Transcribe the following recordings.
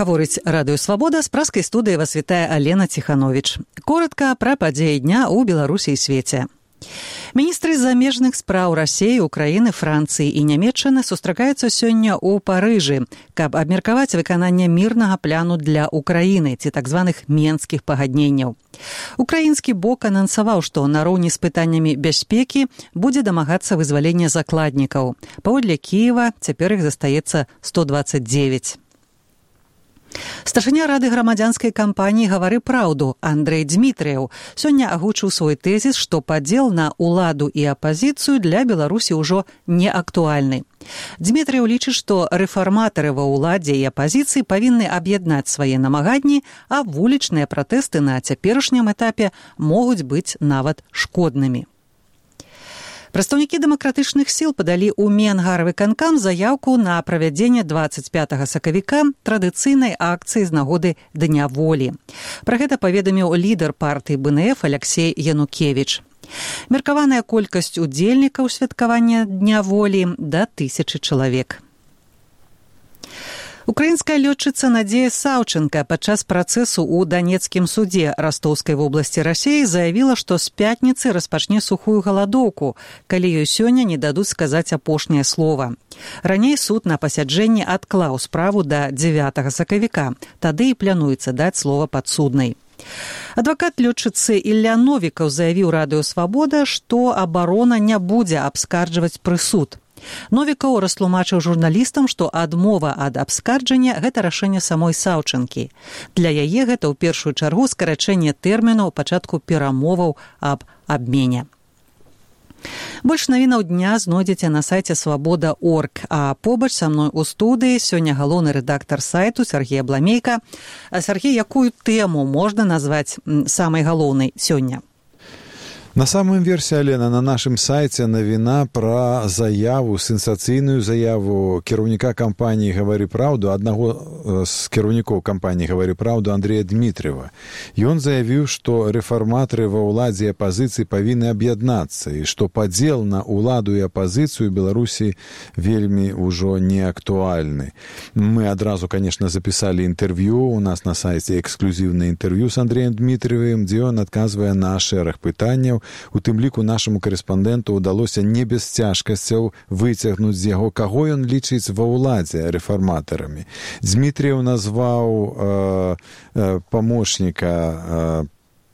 Гаворыць Радыё Свабода, з праскай студыі вас вітае Алена Ціхановіч. Коротка пра падзеі дня ў Беларусі і свеце. Міністры замежных спраў Расіі, Украіны, Францыі і Нямецчыны сустракаюцца сёння ў Парыжы, каб абмеркаваць выкананне мірнага пляну для Украіны, ці так званых менскіх пагадненняў. Украінскі бок анансаваў, што нароўні з пытаннямі бяспекі будзе дамагацца вызвалення закладнікаў. Паводле Кіева цяпер іх застаецца 129. Старшыня Рады грамадзянскай кампаніі «Гавары праўду» Андрэй Дзмітрыеў сёння агучыў свой тэзіс, што падзел на ўладу і апазіцыю для Беларусі ўжо не актуальны. Дзмітрыеў лічыць, што рэфарматары ва ўладзе і апазіцыі павінны аб'яднаць свае намаганні, а вулічныя пратэсты на цяперашнім этапе могуць быць нават шкоднымі. Прадстаўнікі дэмакратычных сіл падалі ў Менгарвыканкам заяўку на правядзенне 25 сакавіка традыцыйнай акцыі з нагоды Дня волі. Пра гэта паведаміў лідар партыі БНФ Аляксей Янукевіч. Меркаваная колькасць удзельнікаў святкавання Дня волі да 1000 чалавек. Украінская лётчыца Надзея Саўчэнка падчас працэсу ў Данецкім судзе Растоўскай вобласці Расіі заявіла, што з пятніцы распачне сухую галадоўку, калі ёй сёння не дадуць сказаць апошняе слова. Раней суд на пасяджэнні адклаў справу да 9 сакавіка, тады і плануецца даць слова падсуднай. Адвакат лётчыцы Ілля Новікаў заявіў Радыё Свабода, што абарона не будзе абскарджваць прысуд. Новікаў растлумачыў журналістам, што адмова ад абскарджання – гэта рашэнне самой Саўчэнкі. Для яе гэта ў першую чаргу скарачэнне тэрміну пачатку перамоваў аб абмене. Больш навінаў дня знойдзеце на сайце свабода.орг, а побач са мной у студыі сёння галоўны рэдактар сайту Сергей Абламейка. Сергей, якую тэму можна назваць самай галоўнай сёння? На самым версе, Алена, на нашым сайце навіна пра заяву, сенсацыйную заяву кіраўніка кампаніі «Гавары праўду», аднаго з кіраўнікоў кампаніі «Гавары праўду» Андрэя Дмітрыева. Ён заявіў, што рэфарматары ва ўладзе і апазіцыі павінны аб'яднацца і што падзел на ўладу і апазіцыю Беларусі вельмі ўжо не актуальны. Мы адразу, конечно, запісалі інтэрв'ю, у нас на сайце эксклюзіўнае інтэрв'ю з Андрэем Дмітрыевым, дзе ён адказвае на шэраг пытанняў. У тым ліку нашаму карэспандэнту ўдалося не без цяжкасцяў выцягнуць з яго, каго ён лічыць ва ўладзе рэфарматарамі. Дзмітрыеў назваў памочніка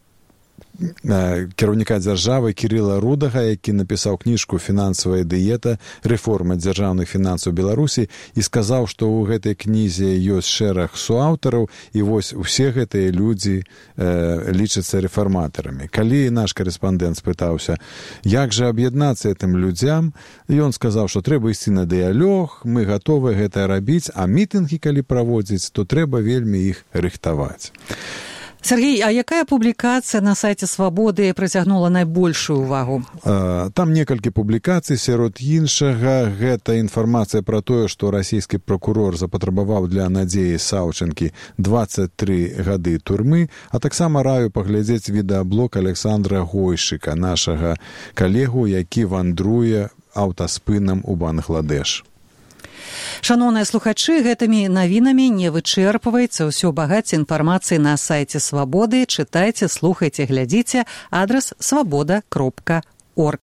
кіраўніка дзяржавы Кірыла Рудага, які напісаў кніжку «Фінансавая дыета. Рэформа дзяржаўных фінансаў Беларусі» і сказаў, што ў гэтай кнізе ёсць шэраг суаўтараў, і вось усе гэтыя людзі лічацца рэфарматарамі. Калі наш карэспандэнт спытаўся, як жа аб'яднацца гэтым людзям, ён сказаў, што трэба ісці на дыялог, мы гатовы гэта рабіць, а мітынгі, калі праводзіць, то трэба вельмі іх рыхтаваць. Сергей, а якая публікацыя на сайце «Свабоды» прыцягнула найбольшую ўвагу? Там некалькі публікацый, сярод іншага гэта інфармацыя пра тое, што расійскі пракурор запатрабаваў для Надзеі Саўчэнкі 23 гады турмы, а таксама раю паглядзець відэаблог Александра Гойшыка, нашага калегу, які вандруе аўтаспынам у Бангладеш. Шаноўныя слухачы, гэтымі навінамі не вычэрпваецца ўсё багацце інфармацыі на сайце Свабоды. Чытайце, слухайце, глядзіце. Адрас свабода.орг.